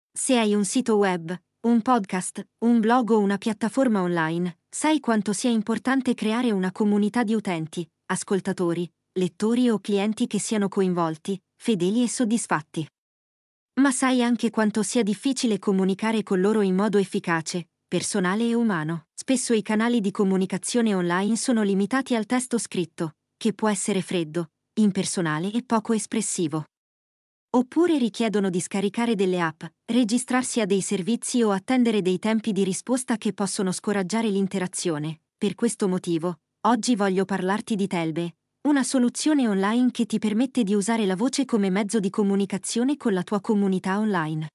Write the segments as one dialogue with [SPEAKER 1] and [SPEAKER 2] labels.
[SPEAKER 1] Se hai un sito web, un podcast, un blog o una piattaforma online, sai quanto sia importante creare una comunità di utenti, ascoltatori, lettori o clienti che siano coinvolti, fedeli e soddisfatti. Ma sai anche quanto sia difficile comunicare con loro in modo efficace, personale e umano. Spesso i canali di comunicazione online sono limitati al testo scritto, che può essere freddo, impersonale e poco espressivo. Oppure richiedono di scaricare delle app, registrarsi a dei servizi o attendere dei tempi di risposta che possono scoraggiare l'interazione. Per questo motivo, oggi voglio parlarti di Telbe, una soluzione online che ti permette di usare la voce come mezzo di comunicazione con la tua comunità online.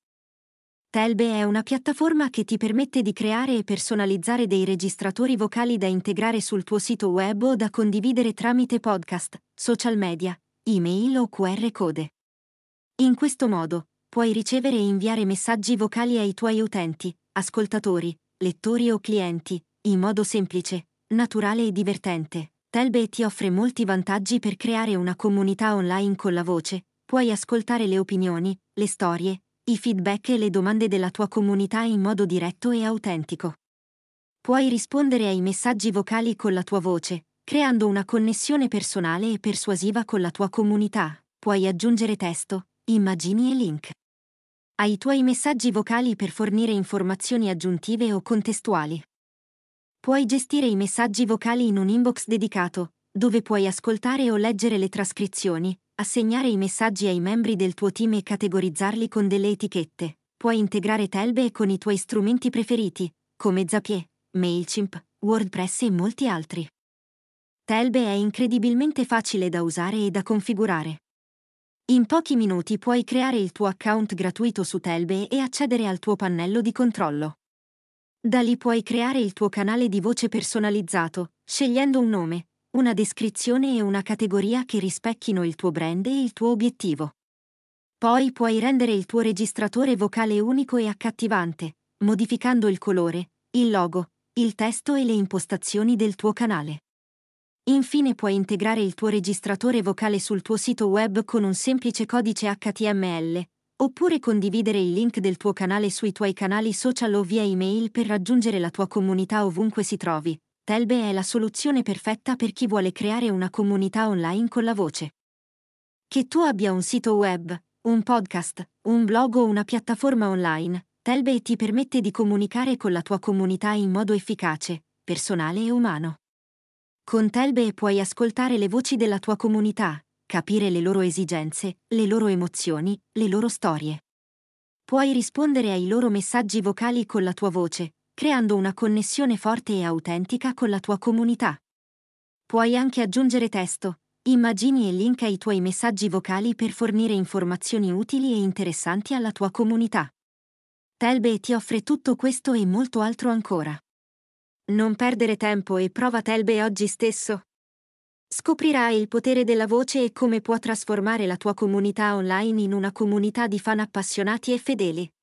[SPEAKER 1] Telbe è una piattaforma che ti permette di creare e personalizzare dei registratori vocali da integrare sul tuo sito web o da condividere tramite podcast, social media, email o QR code. In questo modo, puoi ricevere e inviare messaggi vocali ai tuoi utenti, ascoltatori, lettori o clienti, in modo semplice, naturale e divertente. Telbe ti offre molti vantaggi per creare una comunità online con la voce. Puoi ascoltare le opinioni, le storie, i feedback e le domande della tua comunità in modo diretto e autentico. Puoi rispondere ai messaggi vocali con la tua voce, creando una connessione personale e persuasiva con la tua comunità. Puoi aggiungere testo, immagini e link ai tuoi messaggi vocali per fornire informazioni aggiuntive o contestuali. Puoi gestire i messaggi vocali in un inbox dedicato, dove puoi ascoltare o leggere le trascrizioni, assegnare i messaggi ai membri del tuo team e categorizzarli con delle etichette. Puoi integrare Telbe con i tuoi strumenti preferiti, come Zapier, Mailchimp, WordPress e molti altri. Telbe è incredibilmente facile da usare e da configurare. In pochi minuti puoi creare il tuo account gratuito su Telbe e accedere al tuo pannello di controllo. Da lì puoi creare il tuo canale di voce personalizzato, scegliendo un nome, una descrizione e una categoria che rispecchino il tuo brand e il tuo obiettivo. Poi puoi rendere il tuo registratore vocale unico e accattivante, modificando il colore, il logo, il testo e le impostazioni del tuo canale. Infine puoi integrare il tuo registratore vocale sul tuo sito web con un semplice codice HTML, oppure condividere il link del tuo canale sui tuoi canali social o via email per raggiungere la tua comunità ovunque si trovi. Telbe è la soluzione perfetta per chi vuole creare una comunità online con la voce. Che tu abbia un sito web, un podcast, un blog o una piattaforma online, Telbe ti permette di comunicare con la tua comunità in modo efficace, personale e umano. Con Telbe puoi ascoltare le voci della tua comunità, capire le loro esigenze, le loro emozioni, le loro storie. Puoi rispondere ai loro messaggi vocali con la tua voce, creando una connessione forte e autentica con la tua comunità. Puoi anche aggiungere testo, immagini e link ai tuoi messaggi vocali per fornire informazioni utili e interessanti alla tua comunità. Telbe ti offre tutto questo e molto altro ancora. Non perdere tempo e prova Telbe oggi stesso. Scoprirai il potere della voce e come può trasformare la tua comunità online in una comunità di fan appassionati e fedeli.